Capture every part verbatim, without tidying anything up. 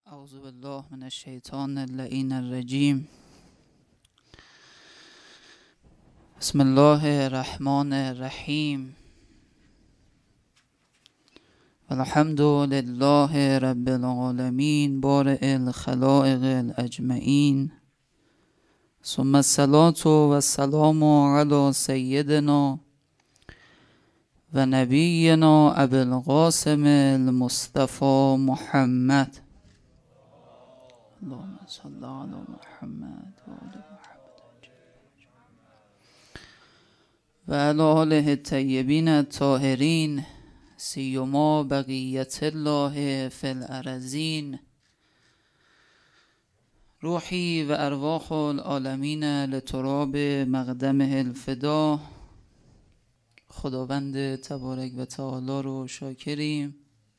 اعوذ بالله من الشیطان اللعین الرجیم. بسم الله الرحمن الرحیم. والحمد لله رب العالمین بارئ الخلائق الاجمعین، ثم الصلاة والسلام علی سیدنا و نبینا ابی القاسم المصطفى محمد. اللهم صل علی محمد و آل محمد و علی آله الطیبین الطاهرین، سیما بقیت الله فی الارضین. روحی و ارواح العالمین لتراب مقدمه الفدا. خداوند تبارک و تعالی رو شاکریم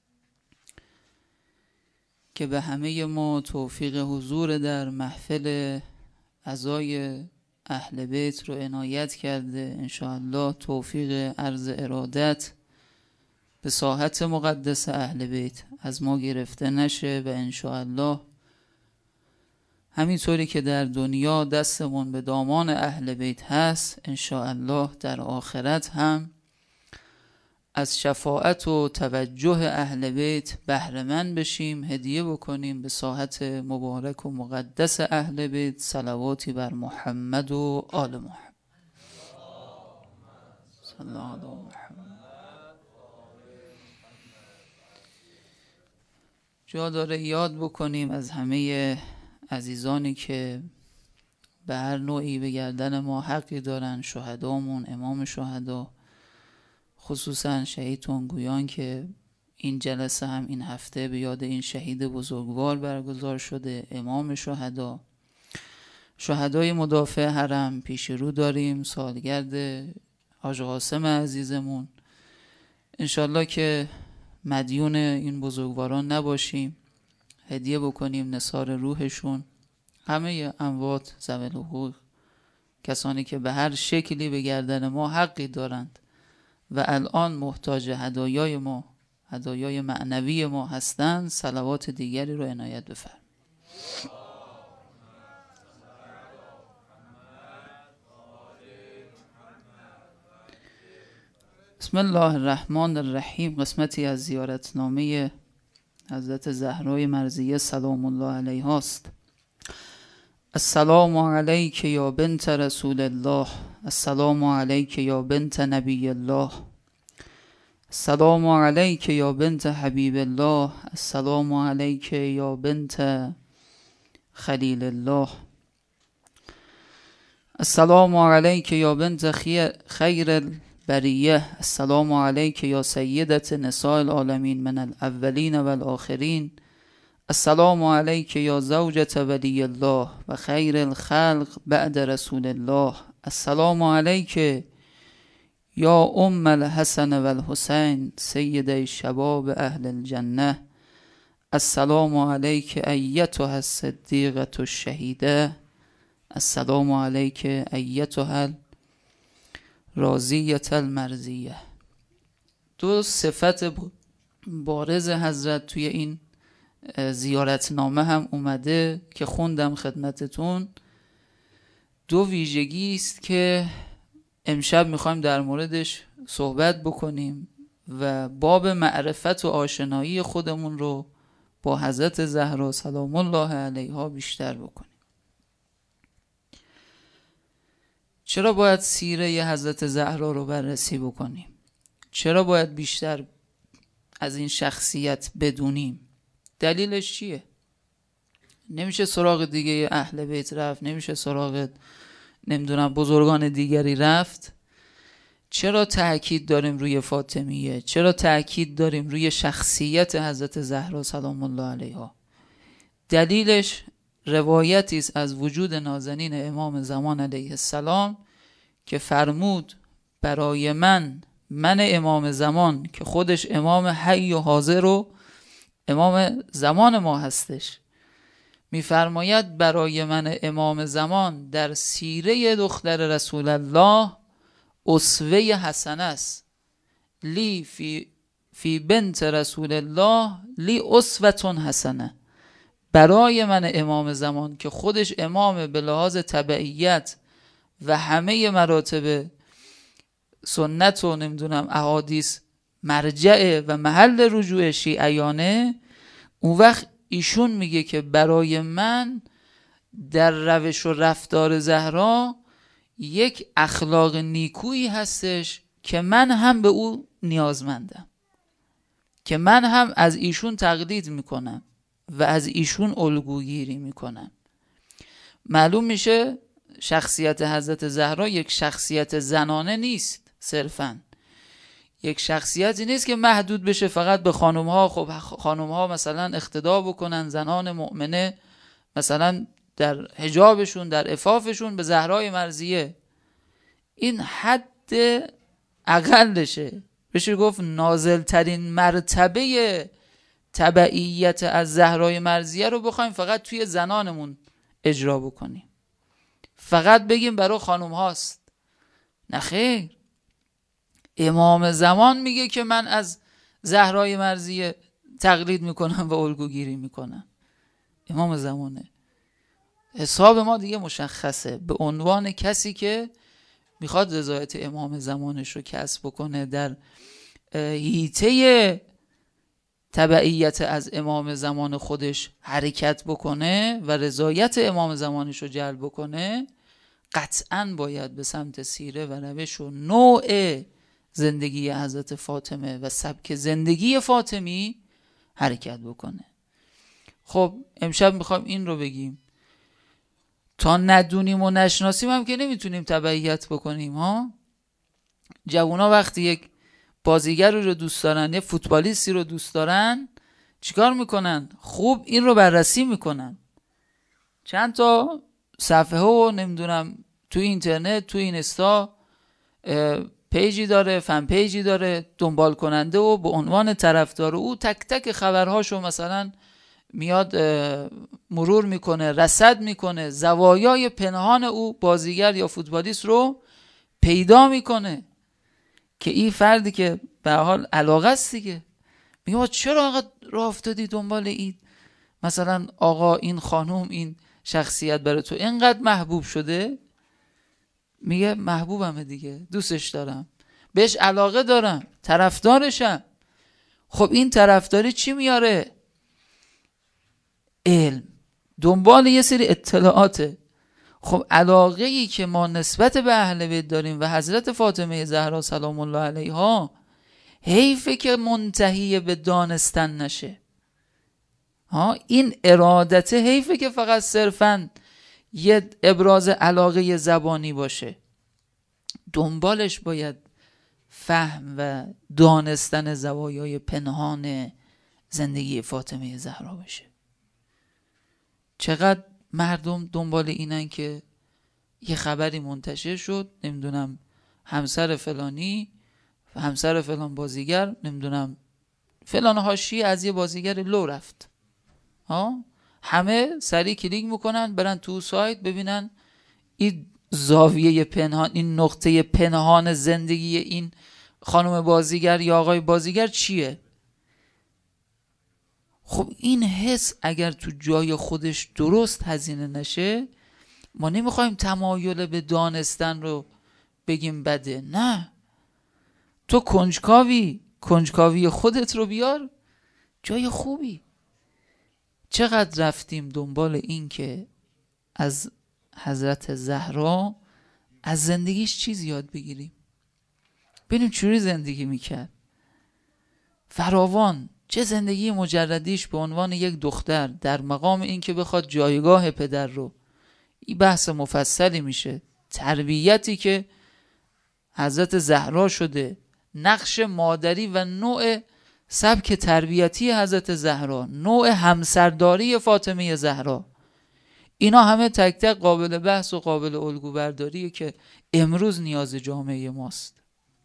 که به همه ما توفیق حضور در محفل عزای اهل بیت رو عنایت کرده. انشاءالله توفیق عرض ارادت به ساحت مقدس اهل بیت از ما گرفته نشه و انشاءالله همینطوری که در دنیا دستمون به دامان اهل بیت هست، انشاءالله در آخرت هم از شفاعت و توجه اهل بیت بهره‌مند بشیم، هدیه بکنیم به ساحت مبارک و مقدس اهل بیت صلواتی بر محمد و آل محمد. صلی الله علی محمد. جا داره یاد بکنیم از همه عزیزانی که به هر نوعی به گردن ما حقی دارن، شهدامون، امام شهدا، خصوصا شهید تنگویان که این جلسه هم این هفته به یاد این شهید بزرگوار برگزار شده، امام شهدا، شهدای مدافع حرم پیش رو داریم، سالگرد حاج قاسم عزیزمون. انشالله که مدیون این بزرگواران نباشیم، هدیه بکنیم نثار روحشون. همه اموات ذوی الحقوق، کسانی که به هر شکلی به گردن ما حقی دارند و الان محتاج هدایای ما، هدایای معنوی ما هستند، صلوات دیگری رو عنایت بفرمایید. بسم الله الرحمن الرحیم. قسمتی از زیارتنامه حضرت زهرای مرضیه سلام الله علیها است. السلام علیک یا بنت رسول الله، السلام علیک یا بنت نبی الله، السلام علیک یا بنت حبیب الله، السلام علیک یا بنت خلیل الله، السلام علیک یا بنت خیر البریه، السلام علیک یا سیدت نساء العالمین من الاولین و الاخرین، السلام علیک یا زوجة ولی الله و خیر الخلق بعد رسول الله، السلام علیک یا ام الحسن و الحسین سیدی شباب اهل الجنه، السلام علیک ایتها الصدیقة الشهیده، السلام علیک ایتها الراضیة المرضیه. دو صفت بارز حضرت توی این زیارتنامه هم اومده که خوندم خدمتتون. دو ویژگی است که امشب میخوایم در موردش صحبت بکنیم و باب معرفت و آشنایی خودمون رو با حضرت زهرا سلام الله علیها بیشتر بکنیم. چرا باید سیره حضرت زهرا رو بررسی بکنیم؟ چرا باید بیشتر از این شخصیت بدونیم؟ دلیلش چیه؟ نمیشه سراغ دیگه اهل بیت رفت، نمیشه سراغ نمیدونم بزرگان دیگری رفت. چرا تأکید داریم روی فاطمیه؟ چرا تأکید داریم روی شخصیت حضرت زهرا سلام الله علیها؟ دلیلش روایتی است از وجود نازنین امام زمان علیه السلام که فرمود برای من، من امام زمان که خودش امام حی و حاضر و امام زمان ما هستش، میفرماید برای من امام زمان در سیره دختر رسول الله اسوه حسنه است. لی فی, فی بنت رسول الله لی اسوه حسنه. برای من امام زمان که خودش امام به لحاظ تبعیت و همه مراتب سنت و نمیدونم احادیث مرجع و محل رجوع شیعیانه، اون وقت ایشون میگه که برای من در روش و رفتار زهرا یک اخلاق نیکویی هستش که من هم به او نیازمندم، که من هم از ایشون تقلید میکنم و از ایشون الگوگیری میکنم. معلوم میشه شخصیت حضرت زهرا یک شخصیت زنانه نیست صرفاً، یک شخصیتی نیست که محدود بشه فقط به خانم ها. خب خانم ها مثلا اقتدا بکنن، زنان مؤمنه مثلا در حجابشون در عفافشون به زهرای مرضیه، این حد اقلشه. بشه گفت نازل ترین مرتبه تبعیت از زهرای مرضیه رو بخوایم فقط توی زنانمون اجرا بکنیم، فقط بگیم برای خانم هاست. نه خیر، امام زمان میگه که من از زهرای مرضیه تقلید میکنم و الگوگیری میکنم. امام زمانه. حساب ما دیگه مشخصه، به عنوان کسی که میخواد رضایت امام زمانش رو کسب بکنه، در حیطه تبعیت از امام زمان خودش حرکت بکنه و رضایت امام زمانش رو جلب بکنه، قطعاً باید به سمت سیره و روش و نوع زندگی حضرت فاطمه و سبک زندگی فاطمی حرکت بکنه. خب امشب میخوایم این رو بگیم، تا ندونیم و نشناسیم هم که نمیتونیم تبعیت بکنیم ها. جوونا وقتی یک بازیگر رو دوست دارن، یه فوتبالیستی رو دوست دارن، چیکار میکنن؟ خوب این رو بررسی میکنن، چند تا صفحه و نمیدونم تو اینترنت تو اینستا پیجی داره، فن پیجی داره، دنبال کننده و به عنوان طرفدار او تک تک خبرهاشو مثلا میاد مرور میکنه، رصد میکنه، زوایای پنهان او بازیگر یا فوتبالیست رو پیدا میکنه که این فردی که به حال علاقه است دیگه، میگه چرا آقا راه افتادی دنبال این مثلا آقا این خانم این شخصیت برای تو اینقدر محبوب شده؟ میگه محبوبمه دیگه، دوستش دارم، بهش علاقه دارم، طرفدارشم. خب این طرفداری چی میاره؟ علم، دنبال یه سری اطلاعاته. خب علاقه ای که ما نسبت به اهل بیت داریم و حضرت فاطمه زهرا سلام الله علیها، حیفه که منتهی به دانستن نشه ها. این ارادت حیفه که فقط صرفاً یه ابراز علاقه زبانی باشه، دنبالش باید فهم و دانستن زوایای پنهان زندگی فاطمه زهرا بشه. چقدر مردم دنبال اینن که یه خبری منتشر شد، نمیدونم همسر فلانی، همسر فلان بازیگر، نمیدونم فلان حاشیه از یه بازیگر لو رفت ها، همه سریع کلیک میکنن برن تو سایت ببینن این زاویه پنهان، این نقطه پنهان زندگی این خانم بازیگر یا آقای بازیگر چیه. خب این حس اگر تو جای خودش درست هزینه نشه، ما نمیخوایم تمایل به دانستن رو بگیم بده، نه، تو کنجکاوی، کنجکاوی خودت رو بیار جای خوبی. چقدر رفتیم دنبال این که از حضرت زهرا از زندگیش چیز یاد بگیریم، ببینیم چوری زندگی میکرد، فراوان، چه زندگی مجردیش به عنوان یک دختر در مقام این که بخواد جایگاه پدر رو، این بحث مفصلی میشه، تربیتی که حضرت زهرا شده، نقش مادری و نوع سبک تربیتی حضرت زهرا، نوع همسرداری فاطمه زهرا، اینا همه تک تک قابل بحث و قابل الگو برداریه که امروز نیاز جامعه ماست.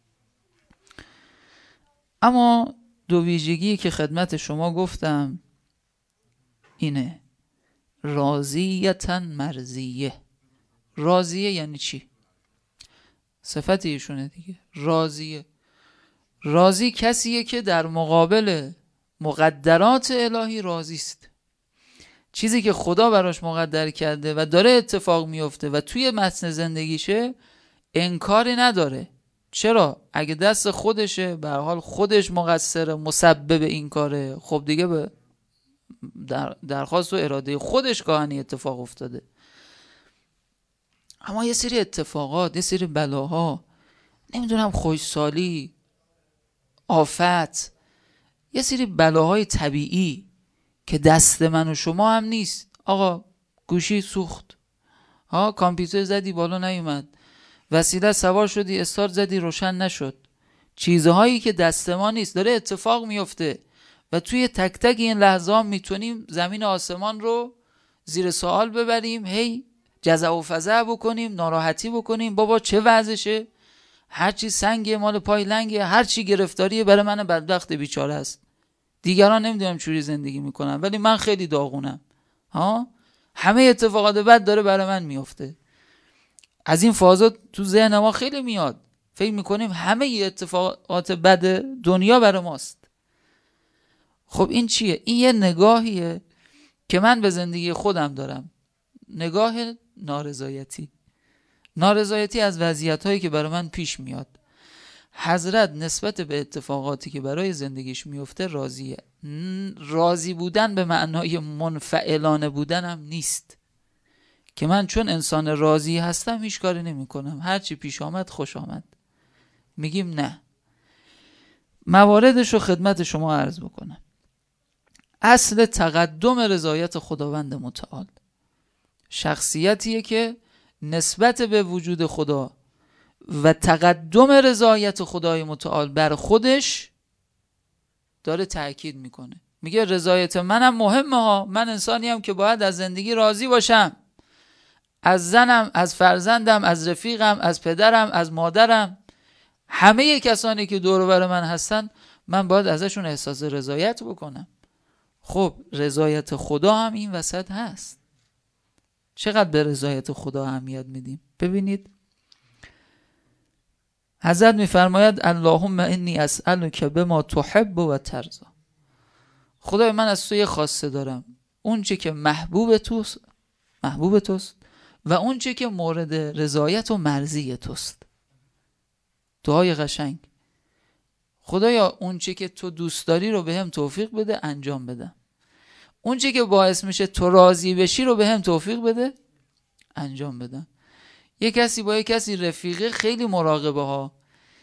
اما دو ویژگی که خدمت شما گفتم اینه، راضیتن مرضیه. راضیه یعنی چی؟ صفت ایشونه دیگه، راضیه. راضی کسیه که در مقابل مقدرات الهی راضی است. چیزی که خدا براش مقدر کرده و داره اتفاق میفته و توی متن زندگیشه انکاری نداره. چرا؟ اگه دست خودشه، به هر حال خودش مقصر مسبب این کاره، خب دیگه به در درخواست و اراده خودش گاهی اتفاق افتاده. اما یه سری اتفاقات، یه سری بلاها، نمیدونم خوشسالی، آفت، یه سری بلاهای طبیعی که دست من و شما هم نیست. آقا گوشی سوخت، ها کامپیوتر زدی بالا نیومد، وسیله سوار شدی استارت زدی روشن نشد. چیزهایی که دست ما نیست داره اتفاق میفته و توی تک تک این لحظه ها میتونیم زمین آسمان رو زیر سوال ببریم، هی جزع و فزع بکنیم، ناراحتی بکنیم، بابا چه وضعشه، هرچی سنگه مال پای لنگه، هرچی گرفتاریه برای من بدبخت بیچاره است. دیگران نمیدونم چوری زندگی میکنن ولی من خیلی داغونم. ها همه اتفاقات بد داره برای من میفته. از این فازا تو ذهن ما خیلی میاد، فکر میکنیم همه اتفاقات بد دنیا برای ماست. خب این چیه؟ این یه نگاهیه که من به زندگی خودم دارم، نگاه نارضایتی. نارضایتی از وضعیت‌هایی که برای من پیش میاد. حضرت نسبت به اتفاقاتی که برای زندگیش میفته راضیه. راضی بودن به معنای منفعلانه بودن هم نیست که من چون انسان راضی هستم هیچ کاری نمی کنم، هرچی پیش آمد خوش آمد. میگیم نه. مواردش رو خدمت شما عرض بکنم. اصل تقدم رضایت خداوند متعال شخصیتیه که نسبت به وجود خدا و تقدم رضایت خدای متعال بر خودش داره تأکید میکنه. میگه رضایت منم مهمه ها، من انسانی هم که باید از زندگی راضی باشم، از زنم، از فرزندم، از رفیقم، از پدرم، از مادرم، همه کسانی که دور و بر من هستن من باید ازشون احساس رضایت بکنم. خب رضایت خدا هم این وسط هست. چقدر به رضایت خدا اهمیت میدیم؟ ببینید حضرت میفرماید اللهم انی اسألک بما تحب و ترضا. خدای من از تو یه خواسته دارم، اون چه که محبوب توست محبوب توست و اون چه که مورد رضایت و مرضی توست. دعای قشنگ. خدایا اون چه که تو دوست داری رو به هم توفیق بده انجام بدم، اون چه که باعث میشه تو راضی بشی رو به هم توفیق بده انجام بدم. یه کسی با یه کسی رفیقه، خیلی مراقبه ها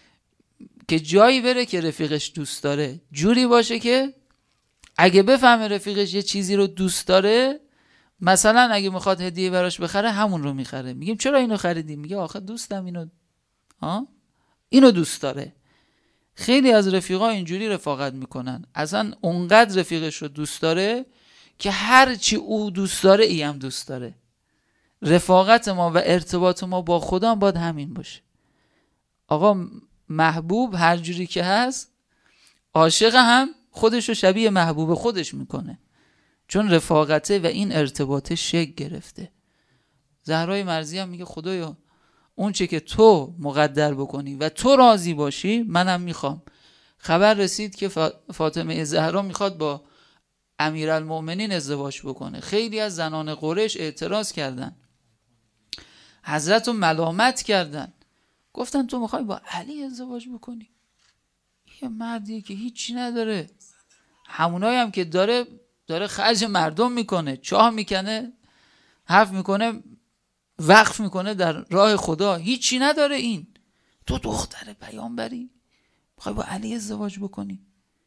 که جایی بره که رفیقش دوست داره، جوری باشه که اگه بفهمه رفیقش یه چیزی رو دوست داره، مثلا اگه میخواد هدیه براش بخره همون رو میخره. میگیم چرا اینو خریدی؟ میگه آخه دوستم اینو ها اینو دوست داره. خیلی از رفیقا اینجوری رفاقت میکنن، اصلا اونقدر رفیقش رو دوست داره که هر چی او دوست داره ای هم دوست داره. رفاقت ما و ارتباط ما با خدا باید همین باشه. آقا محبوب هر جوری که هست، عاشق هم خودش رو شبیه محبوب خودش میکنه، چون رفاقته و این ارتباطه شکل گرفته. زهرای مرضی هم میگه خدایا اون چه که تو مقدر بکنی و تو راضی باشی منم میخوام. خبر رسید که فاطمه زهرا میخواد با امیرالمؤمنین ازدواج بکنه. خیلی از زنان قریش اعتراض کردن، حضرت رو ملامت کردن، گفتن تو میخوای با علی ازدواج بکنی؟ یه مردیه که هیچی نداره، همونایی هم که داره داره خرج مردم میکنه، چاه میکنه، حرف میکنه، وقف میکنه در راه خدا، هیچی نداره. این تو دختر پیامبری میخوای با علی ازدواج بکنی؟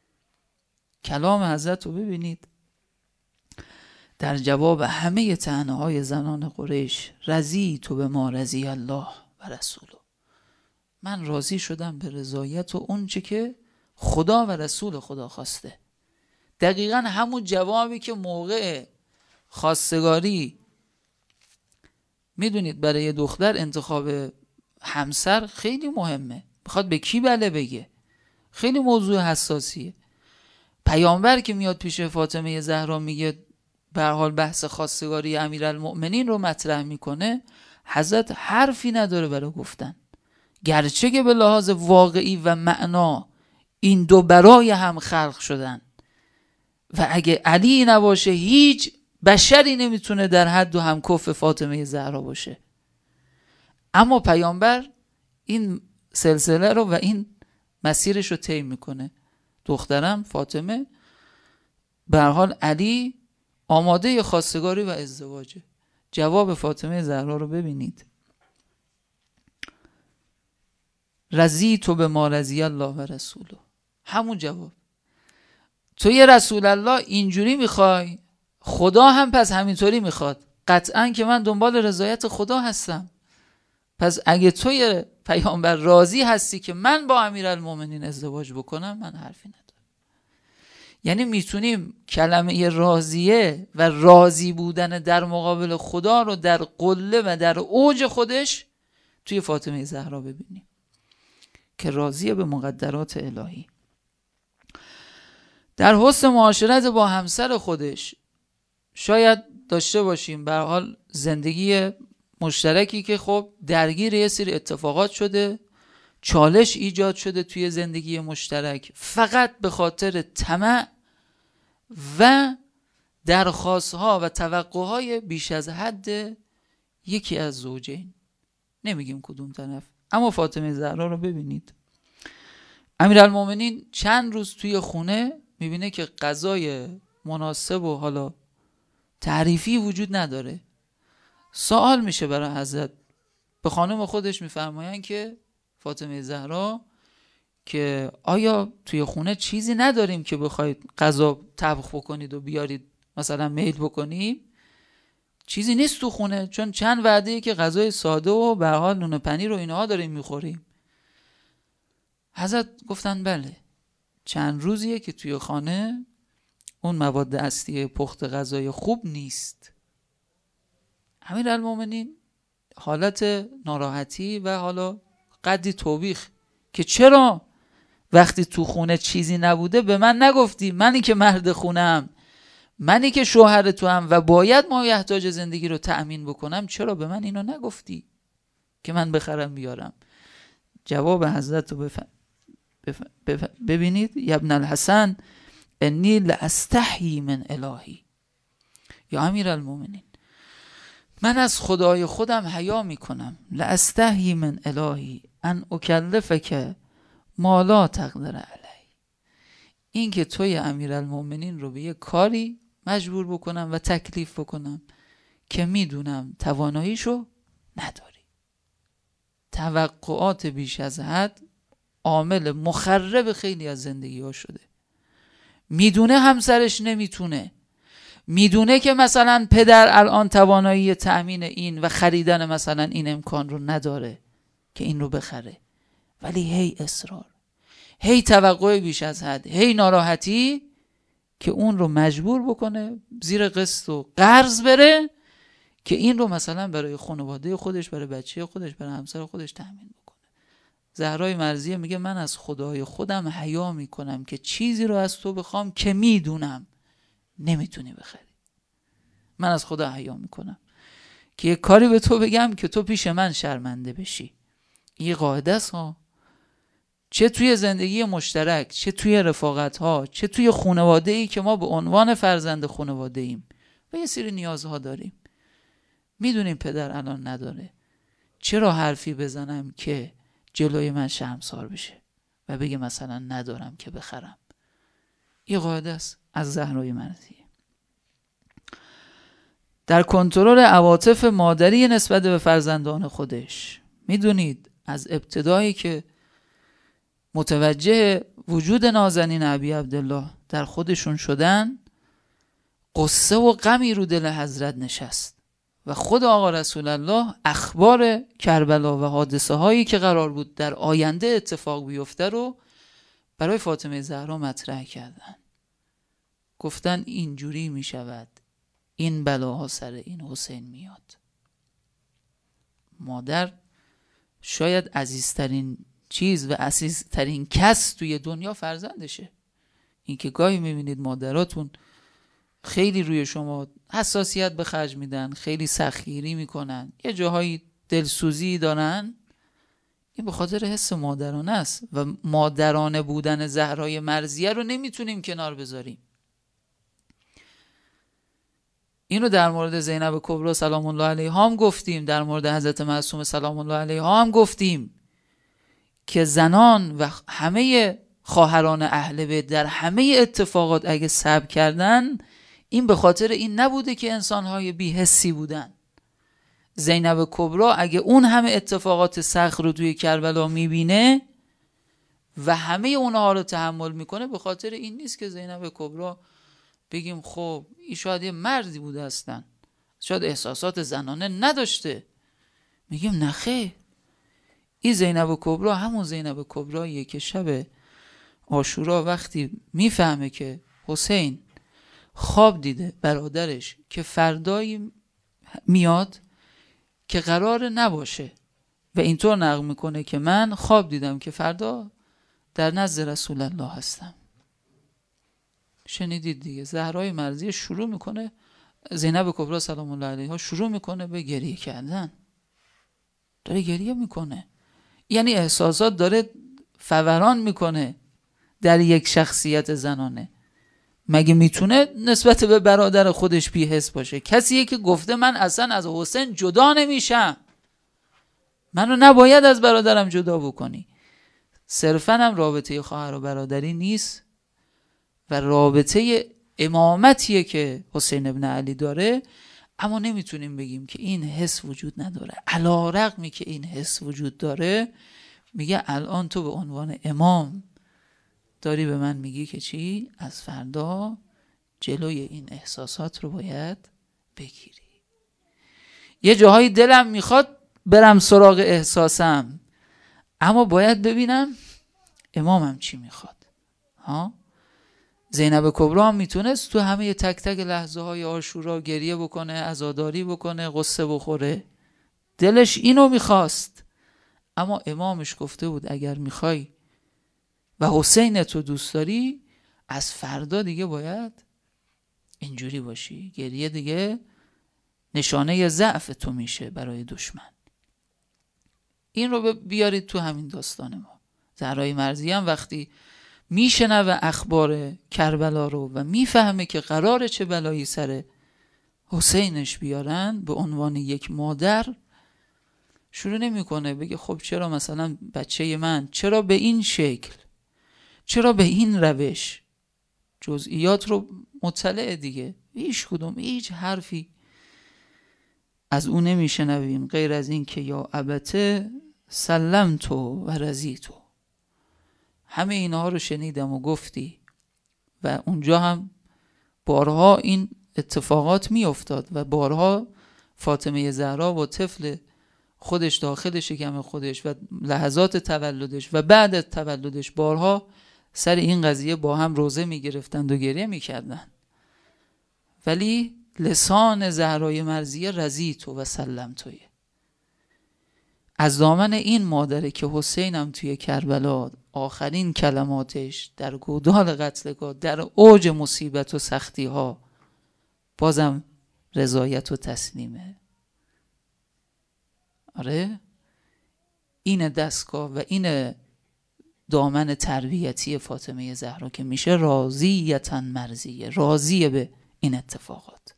کلام حضرت رو ببینید در جواب همه طعنه های زنان قریش. رضی تو به ما رضی الله و رسوله، من راضی شدم به رضایت و اون چه که خدا و رسول خدا خواسته. دقیقا همون جوابی که موقع خواستگاری میدونید برای یه دختر انتخاب همسر خیلی مهمه، میخواد به کی بله بگه، خیلی موضوع حساسیه. پیامبر که میاد پیش فاطمه زهرا میگه به هر حال بحث خواستگاری امیرالمؤمنین رو مطرح میکنه، حضرت حرفی نداره برای گفتن، گرچه که به لحاظ واقعی و معنا این دو برای هم خلق شدن و اگه علی نباشه هیچ بشری نمیتونه در حد و همکف فاطمه زهرا باشه. اما پیامبر این سلسله رو و این مسیرش رو طی میکنه. دخترم فاطمه، به هر حال علی آماده خواستگاری و ازدواجه. جواب فاطمه زهرا رو ببینید. رضیت بما رضی الله و رسوله. همون جواب. تو یه رسول الله اینجوری میخوای، خدا هم پس همینطوری میخواد. قطعا که من دنبال رضایت خدا هستم. پس اگه تو یه پیامبر راضی هستی که من با امیرالمومنین ازدواج بکنم، من حرفی ندارم. یعنی میتونیم کلمه راضیه و راضی بودن در مقابل خدا رو در قله و در اوج خودش توی فاطمه زهرا ببینیم که راضیه به مقدرات الهی. در حسن معاشرت با همسر خودش شاید داشته باشیم به هر حال زندگی مشترکی که خب درگیر یه سری اتفاقات شده، چالش ایجاد شده توی زندگی مشترک فقط به خاطر طمع و درخواست‌ها و توقع‌های بیش از حد یکی از زوجین. نمیگیم کدوم طرف. اما فاطمه زهرا رو ببینید. امیرالمومنین چند روز توی خونه میبینه که غذای مناسب و حالا تعریفی وجود نداره. سوال میشه برای حضرت. به خانم خودش میفرماین که فاطمه زهرا که آیا توی خونه چیزی نداریم که بخواید غذا طبخ بکنید و بیارید مثلا میل بکنیم؟ چیزی نیست تو خونه، چون چند وعده‌ای که غذای ساده و به هر حال نون و پنیر و اینها داریم میخوریم. حضرت گفتن بله، چند روزیه که توی خانه اون مواد اصلی پخت غذای خوب نیست. امیرالمومنین حالت ناراحتی و حالا قدری توبیخ که چرا وقتی تو خونه چیزی نبوده به من نگفتی؟ منی که مرد خونم، منی که شوهر تو هم و باید ما احتیاج زندگی رو تأمین بکنم، چرا به من اینو نگفتی که من بخرم بیارم؟ جواب حضرت رو بف... بف... بف... ببینید. یا ابن الحسن انی لاستحیی من الهی. یا امیرالمومنین، من از خدای خودم حیا میکنم. لاستحیی من الهی ان اکلفک ما لا تقدر علی. این که توی امیرالمومنین رو به یه کاری مجبور بکنم و تکلیف بکنم که میدونم تواناییشو نداری. توقعات بیش از حد عامل مخرب خیلی از زندگی ها شده. میدونه همسرش نمیتونه، میدونه که مثلا پدر الان توانایی تأمین این و خریدن مثلا این امکان رو نداره که این رو بخره، ولی هی اصرار، هی توقع بیش از حد، هی ناراحتی که اون رو مجبور بکنه زیر قسط و قرض بره که این رو مثلا برای خانواده خودش، برای بچه خودش، برای همسر خودش تأمین بکنه. زهرای مرضیه میگه من از خدای خودم حیا میکنم که چیزی رو از تو بخوام که میدونم نمیتونی بخری. من از خدا حیا میکنم که یه کاری به تو بگم که تو پیش من شرمنده بشی. این قاعده است ها. چه توی زندگی مشترک، چه توی رفاقت ها، چه توی خانواده ای که ما به عنوان فرزند خانواده ایم و یه سری نیازها داریم. میدونیم پدر الان نداره، چرا حرفی بزنم که جلوی من شرمسار بشه و بگه مثلا ندارم که بخرم؟ این قاعده است از زهرای مرضیه. در کنترل عواطف مادری نسبت به فرزندان خودش. میدونید از ابتدایی که متوجه وجود نازنین ابی عبدالله در خودشون شدن، قصه و غمی رو دل حضرت نشست و خود آقا رسول الله اخبار کربلا و حادثه هایی که قرار بود در آینده اتفاق بیفته رو برای فاطمه زهرا مطرح کردن. گفتن اینجوری می شود، این بلاها سر این حسین میاد. مادر شاید عزیزترین چیز و عزیزترین کس توی دنیا فرزندشه. این که گاهی میبینید مادراتون خیلی روی شما حساسیت به خرج میدن، خیلی سخیری میکنن، یه جاهایی دلسوزی دارن، این به خاطر حس مادرانه است و مادرانه بودن زهرای مرضیه رو نمیتونیم کنار بذاریم. اینو در مورد زینب کبرا سلام الله علیها هم گفتیم، در مورد حضرت معصومه سلام الله علیها هم گفتیم که زنان و همه خواهران اهل بیت در همه اتفاقات اگه صبر کردن، این به خاطر این نبوده که انسانهای بی‌حسی بودن. زینب کبرا اگه اون همه اتفاقات سخت رو توی کربلا میبینه و همه اونها رو تحمل میکنه، به خاطر این نیست که زینب کبرا بگیم خب این شاید یه مردی بوده هستن، شاید احساسات زنانه نداشته. میگیم نخیر، این زینب کبرا همون زینب کبراییه که شب عاشورا وقتی میفهمه که حسین خواب دیده برادرش که فردایی میاد که قرار نباشه و اینطور نقل میکنه که من خواب دیدم که فردا در نزد رسول الله هستم. شنیدید دیگه، زهرای مرضیه شروع میکنه، زینب کبرا سلام الله علیها شروع میکنه به گریه کردن، داره گریه میکنه، یعنی احساسات داره فوران میکنه در یک شخصیت زنانه. مگه میتونه نسبت به برادر خودش بی‌حس باشه؟ کسیه که گفته من اصلا از حسین جدا نمیشم، منو نباید از برادرم جدا بکنی. صرفا هم رابطه خواهر و برادری نیست و رابطه امامتیه که حسین ابن علی داره، اما نمیتونیم بگیم که این حس وجود نداره. علی رغمی که این حس وجود داره، میگه الان تو به عنوان امام داری به من میگی که چی؟ از فردا جلوی این احساسات رو باید بگیری. یه جاهای دلم میخواد برم سراغ احساسم، اما باید ببینم امامم چی میخواد. ها؟ زینب کبرا هم میتونست تو همه تک تک لحظه های عاشورا گریه بکنه، عزاداری بکنه، قصه بخوره، دلش اینو میخواست، اما امامش گفته بود اگر میخوای و حسین تو دوست داری، از فردا دیگه باید اینجوری باشی. گریه دیگه نشانه ضعف تو میشه برای دشمن. این رو بیارید تو همین داستان ما. زهرای مرضیه هم وقتی میشنوه اخبار کربلا رو و میفهمه که قراره چه بلایی سر حسینش بیارن، به عنوان یک مادر شروع نمیکنه بگه خب چرا مثلا بچه من، چرا به این شکل، چرا به این روش. جزئیات رو مطلع دیگه، هیچ کدوم هیچ حرفی از اون نمیشنویم غیر از این که یا ابته سلمتو و رضیتو. همه اینها رو شنیدم و گفتی. و اونجا هم بارها این اتفاقات می افتاد و بارها فاطمه زهرا با طفل خودش داخل شکم خودش و لحظات تولدش و بعد از تولدش بارها سر این قضیه با هم روزه می گرفتند و گریه می کردن. ولی لسان زهرای مرضیه رضیتو و سلمتویه. از دامن این مادره که حسینم توی کربلا آخرین کلماتش در گودال قتلگاه، در اوج مصیبت و سختی ها، بازم رضایت و تسلیمه. آره، این دستگاه و این دامن تربیتی فاطمه زهرا که میشه راضیتاً مرضیه، راضیه به این اتفاقات.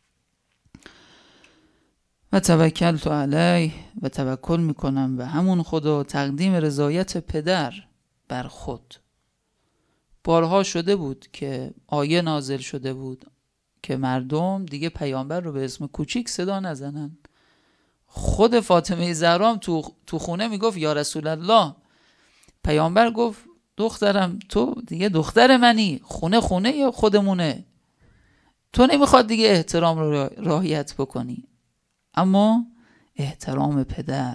و توکلت علیه، و توکل میکنم به همون خدا. تقدیم رضایت پدر بر خود. بارها شده بود که آیه نازل شده بود که مردم دیگه پیامبر رو به اسم کوچیک صدا نزنن. خود فاطمه زهرا هم تو تو خونه میگفت یا رسول الله. پیامبر گفت دخترم تو دیگه دختر منی، خونه خونه یا خودمونه، تو نمیخواد دیگه احترام رو رعایت بکنی. اما احترام پدر،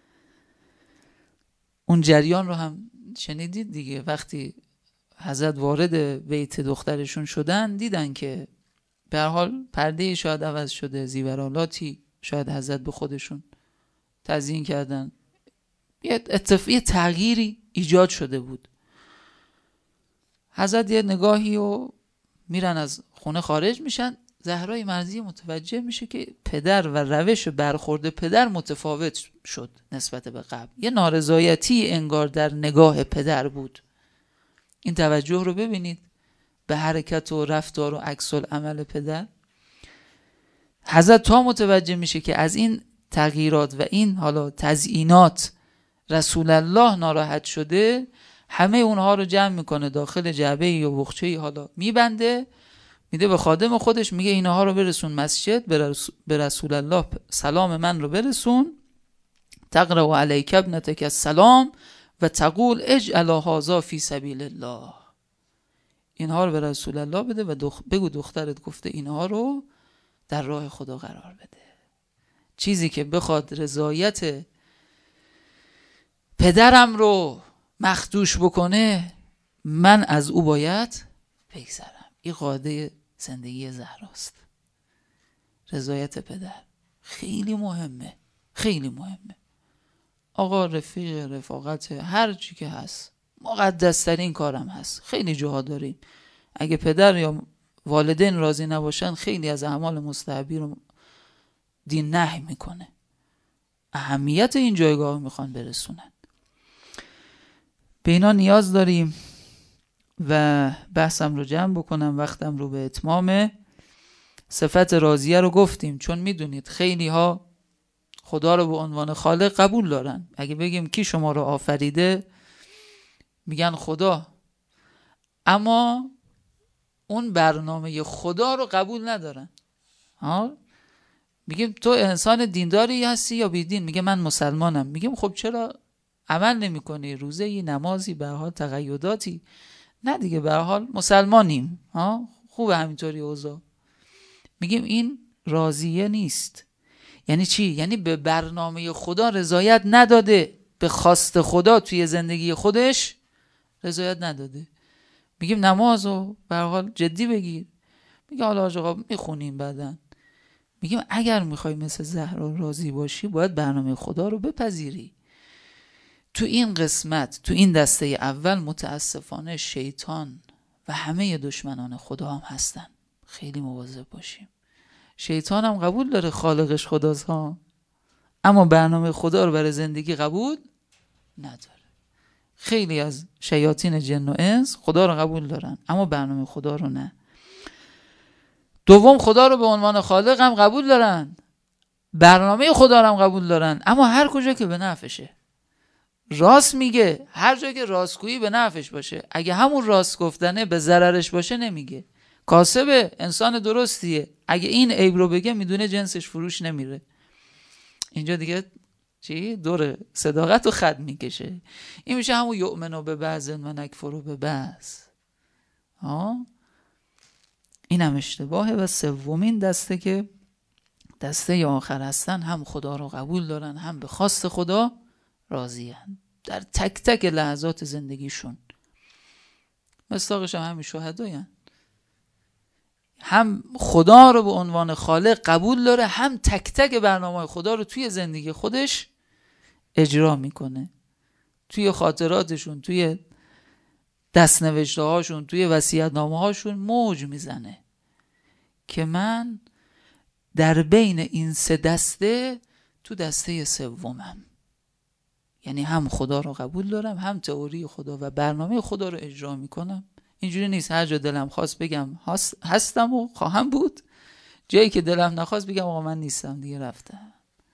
اون جریان رو هم شنیدید دیگه. وقتی حضرت وارد بیت دخترشون شدن، دیدن که به هر حال پرده شاید عوض شده، زیورالاتی شاید حضرت به خودشون تزیین کردن، یه اتفاقی تغییری ایجاد شده بود. حضرت یه نگاهی و میرن از خونه خارج میشن. زهرای مرضیه متوجه میشه که پدر و روش برخورد پدر متفاوت شد نسبت به قبل. یه نارضایتی انگار در نگاه پدر بود. این توجه رو ببینید به حرکت و رفتار و عکس العمل پدر. حضرت تا متوجه میشه که از این تغییرات و این حالا تزیینات رسول الله ناراحت شده، همه اونها رو جمع میکنه داخل جعبه یا بخچه، حالا میبنده، میده به خادم خودش، میگه اینها رو برسون مسجد، به رسول الله سلام من رو برسون، تقرأ علیک ابنتک السلام و تقول اجعل هذا فی سبیل الله. اینها رو به رسول الله بده و دخ... بگو دخترت گفته اینها رو در راه خدا قرار بده. چیزی که بخواد رضایت پدرم رو مخدوش بکنه، من از او باید بگذرم. این قاعده زندگی زهراست. رضایت پدر خیلی مهمه، خیلی مهمه. آقا رفیق، رفاقت، هر چی که هست مقدس ترین کارم هست. خیلی جاها داریم اگه پدر یا والدین راضی نباشن، خیلی از اعمال مستحبی رو دین نهی میکنه. اهمیت این جایگاه میخوان برسونن. به اینا نیاز داریم. و بحثم رو جمع بکنم، وقتم رو به اتمام. صفت راضیه رو گفتیم، چون میدونید خیلی ها خدا رو به عنوان خالق قبول دارن. اگه بگیم کی شما رو آفریده، میگن خدا، اما اون برنامه خدا رو قبول ندارن. ها میگیم تو انسان دینداری هستی یا بیدین؟ میگه من مسلمانم. میگیم خب چرا عمل نمی کنی؟ روزه‌ای، نمازی، به هر حال تقیداتی؟ نه دیگه، به هر حال مسلمانیم، ها خوبه همینطوری اوضاع. میگیم این راضیه نیست. یعنی چی؟ یعنی به برنامه خدا رضایت نداده، به خواست خدا توی زندگی خودش رضایت نداده. میگیم نمازو به هر حال جدی بگیر. میگه حالا آقا میخونیم بعدن. میگیم اگر میخوای مثل زهرا راضی باشی، باید برنامه خدا رو بپذیری. تو این قسمت، تو این دسته اول، متاسفانه شیطان و همه دشمنان خدا هم هستن. خیلی مواظب باشیم. شیطان هم قبول داره خالقش خداست ها، اما برنامه خدا رو برای زندگی قبول نداره. خیلی از شیاطین جن و انس خدا رو قبول دارن، اما برنامه خدا رو نه. دوم، خدا رو به عنوان خالق هم قبول دارن، برنامه خدا رو هم قبول دارن، اما هر کجا که به نفعشه. راست میگه، هر جا که راستگویی به نفعش باشه. اگه همون راست گفتنه به ضررش باشه نمیگه. کاسب انسان درستیه، اگه این عیب رو بگه میدونه جنسش فروش نمیره. اینجا دیگه چی؟ دور صداقت و خط میکشه. این میشه همون یؤمنو به بعض و نکفرو به بعض. ها این هم اشتباهه. و سومین دسته که دسته آخر هستن، هم خدا رو قبول دارن، هم به خواست خدا راضی هن در تک تک لحظات زندگیشون. مصداقش هم همین شهداین. هم خدا رو به عنوان خالق قبول داره، هم تک تک برنامه خدا رو توی زندگی خودش اجرا میکنه. توی خاطراتشون، توی دستنوشته هاشون، توی وصیت‌نامه هاشون موج میزنه که من در بین این سه دسته تو دسته سومم. یعنی هم خدا رو قبول دارم، هم تئوری خدا و برنامه خدا رو اجرا میکنم. اینجوری نیست هر جا دلم خواست بگم هستم و خواهم بود، جایی که دلم نخواست بگم آقا من نیستم دیگه رفتم.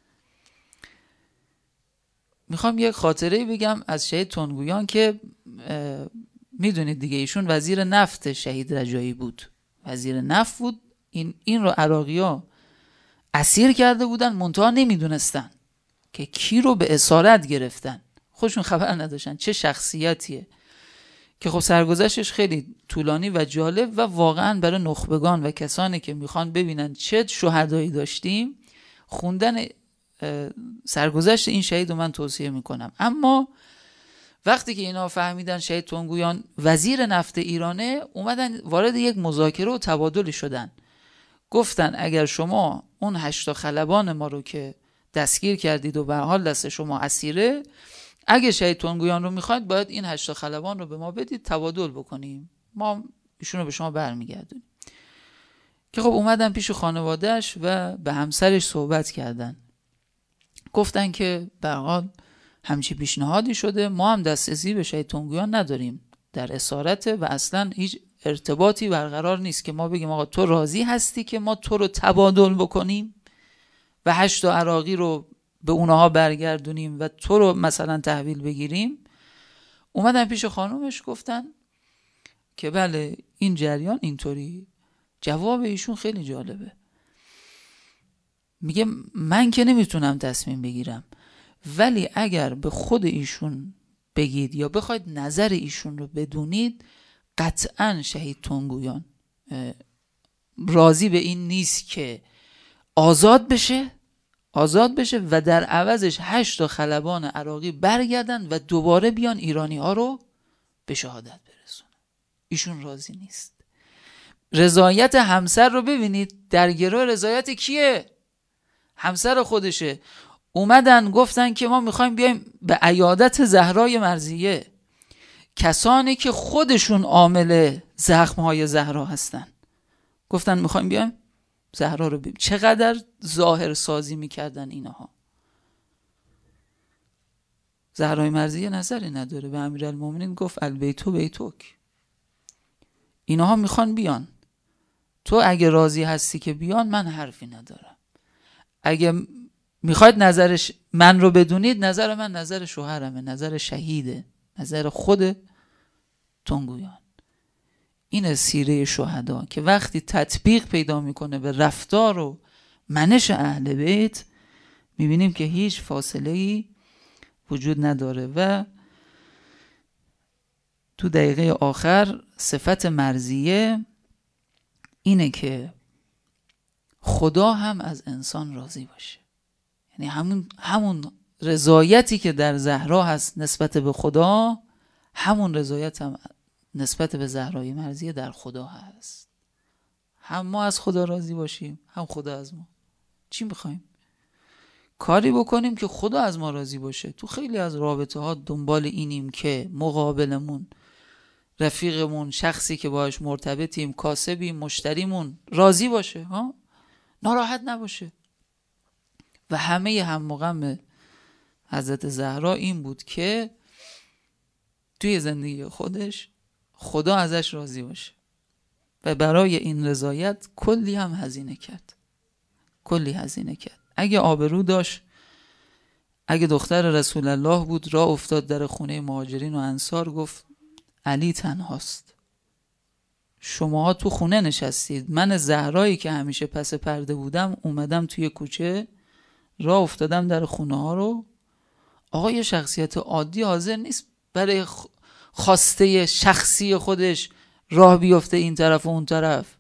میخوام یک خاطره بگم از شهید تنگویان که میدونید دیگه، ایشون وزیر نفت شهید رجایی بود. وزیر نفت بود. این این رو عراقی‌ها اسیر کرده بودن، منتها نمیدونستن که کی رو به اسارت گرفتن. خودشون خبر نداشتن چه شخصیتیه، که خب سرگذشتش خیلی طولانی و جالب و واقعا برای نخبگان و کسانی که میخوان ببینن چه شهدایی داشتیم، خوندن سرگذشت این شهید رو من توصیه میکنم. اما وقتی که اینا فهمیدن شهید تنگویان وزیر نفت ایرانه، اومدن وارد یک مذاکره و تبادلی شدن. گفتن اگر شما اون هشتا خلبان ما رو که دستگیر کردید و به حال دست شما اسیره، اگه شهید تنگویان رو میخواید باید این هشتا خلبان رو به ما بدید، تبادل بکنیم، ما ایشون رو به شما برمیگردونیم. که خب اومدن پیش خانوادهش و به همسرش صحبت کردن. گفتن که به حال همچی پیشنهادی شده، ما هم دسترسی به شهید تنگویان نداریم، در اسارت و اصلا هیچ ارتباطی برقرار نیست که ما بگیم آقا تو راضی هستی که ما تو رو تبادل بکنیم و هشت عراقی رو به اونها برگردونیم و تو رو مثلا تحویل بگیریم. اومدن پیش خانومش گفتن که بله این جریان اینطوری. جواب ایشون خیلی جالبه، میگه من که نمیتونم تصمیم بگیرم، ولی اگر به خود ایشون بگید یا بخواید نظر ایشون رو بدونید، قطعا شهید تنگویان راضی به این نیست که آزاد بشه آزاد بشه و در عوضش هشت تا خلبان عراقی برگردن و دوباره بیان ایرانی ها رو به شهادت برسونن. ایشون راضی نیست. رضایت همسر رو ببینید، در گروه رضایت کیه؟ همسر خودشه. اومدن گفتن که ما میخوایم بیایم به عیادت زهرای مرضیه، کسانی که خودشون عامل زخمهای زهرا هستن، گفتن میخوایم بیایم زهرا رو ببینیم. چقدر ظاهر سازی میکردن اینها. زهرای مرضیه نظری نداره، به امیرالمومنین گفت البیتو بیتوک، اینها میخوان بیان، تو اگه راضی هستی که بیان من حرفی ندارم، اگه میخواید نظرش من رو بدونید، نظر من نظر شوهرمه، نظر شهیده، نظر خود تنگویان. این سیره شهدا که وقتی تطبیق پیدا میکنه به رفتار و منش اهل بیت، میبینیم که هیچ فاصله‌ای وجود نداره. و تو دقیقه آخر صفت مرضیه اینه که خدا هم از انسان راضی باشه، یعنی همون همون رضایتی که در زهرا هست نسبت به خدا، همون رضایت هم نسبت به زهرای مرضیه در خدا هست. هم ما از خدا راضی باشیم، هم خدا از ما. چی میخوایم؟ کاری بکنیم که خدا از ما راضی باشه. تو خیلی از رابطه ها دنبال اینیم که مقابلمون، رفیقمون، شخصی که باهاش مرتبطیم، کاسبیم، مشتریمون راضی باشه، ها؟ ناراحت نباشه. و همه هم مقام حضرت زهرا این بود که توی زندگی خودش خدا ازش راضی باشه و برای این رضایت کلی هم هزینه کرد کلی هزینه کرد. اگه آبرو داشت، اگه دختر رسول الله بود، راه افتاد در خونه مهاجرین و انصار، گفت علی تنهاست، شماها تو خونه نشستید، من زهرایی که همیشه پس پرده بودم اومدم توی کوچه، راه افتادم در خونه ها رو. آقا یه شخصیت عادی حاضر نیست برای خواسته شخصی خودش راه بیفته این طرف و اون طرف،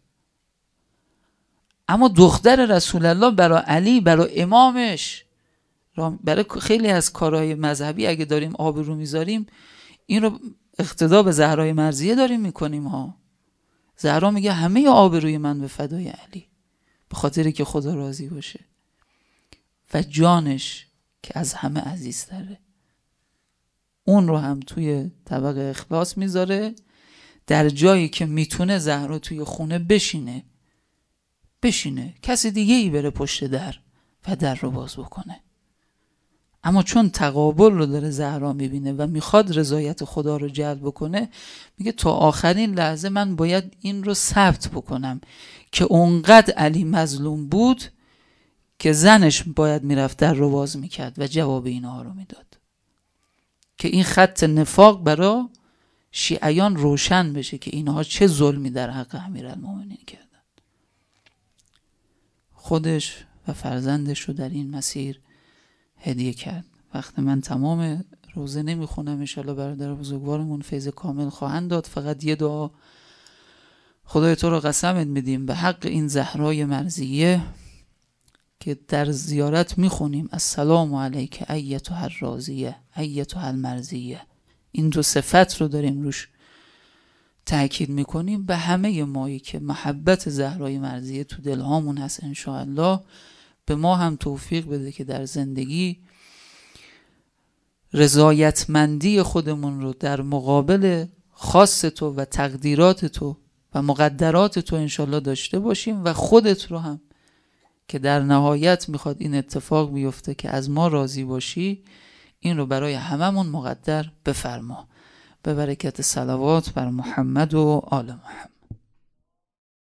اما دختر رسول الله برای علی، برای امامش، برای خیلی از کارهای مذهبی اگه داریم آبرو میذاریم، این رو اقتدا به زهرای مرضیه داریم میکنیم ها. زهرا میگه همه آبروی من به فدای علی، به خاطری که خدا راضی باشه، و جانش که از همه عزیزتره اون رو هم توی طبق اخلاص میذاره. در جایی که میتونه زهرا توی خونه بشینه بشینه کسی دیگه ای بره پشت در و در رو باز بکنه، اما چون تقابل رو داره زهرا میبینه و میخواد رضایت خدا رو جلب بکنه، میگه تا آخرین لحظه من باید این رو ثبت بکنم که اونقدر علی مظلوم بود که زنش باید میرفت در رو باز میکرد و جواب اینها رو میداد، که این خط نفاق برای شیعیان روشن بشه که اینها چه ظلمی در حق امیرالمومنین کردن. خودش و فرزندش رو در این مسیر هدیه کرد. وقت من تمام، روزه نمیخونم، انشالله برادر بزرگوارمون فیض کامل خواهند داد. فقط یه دعا، خدای تو رو قسمت میدیم به حق این زهرای مرضیه که در زیارت میخونیم السلام علیک ایتها الرازیه ایتها المرضیه، این دو صفت رو داریم روش تأکید میکنیم. به همه مایی که محبت زهرای مرضیه تو دلهامون هست، انشاءالله به ما هم توفیق بده که در زندگی رضایتمندی خودمون رو در مقابل خاص تو و تقدیرات تو و مقدرات تو انشاءالله داشته باشیم، و خودت رو هم که در نهایت میخواد این اتفاق بیفته که از ما راضی باشی، این رو برای هممون مقدر بفرما. به برکت صلوات بر محمد و آل محمد.